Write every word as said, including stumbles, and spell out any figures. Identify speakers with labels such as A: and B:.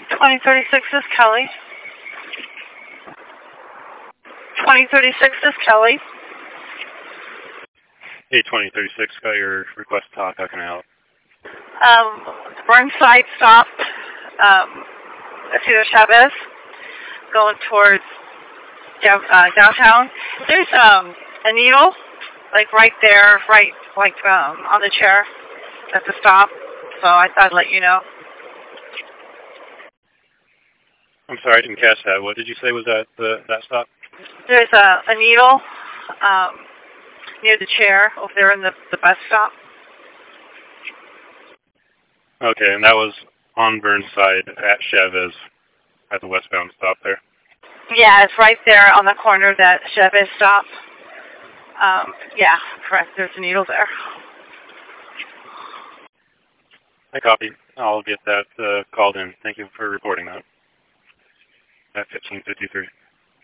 A: twenty thirty-six is Kelly. twenty thirty-six is Kelly.
B: Hey, twenty thirty-six, got your request to talk. How can I help?
A: Um, Burnside stop. Um, Cesar Chavez, going towards uh, downtown. There's um a needle, like right there, right like um on the chair at the stop. So I thought I'd let you know.
B: I'm sorry, I didn't catch that. What did you say was that the that stop?
A: There's a, a needle um, near the chair over there in the, the bus stop.
B: Okay, and that was on Burnside at Chavez at the westbound stop there.
A: Yeah, it's right there on the corner of that Chavez stop. Um, yeah, correct. There's a needle there.
B: I copy. I'll get that uh, called in. Thank you for reporting that at fifteen fifty-three.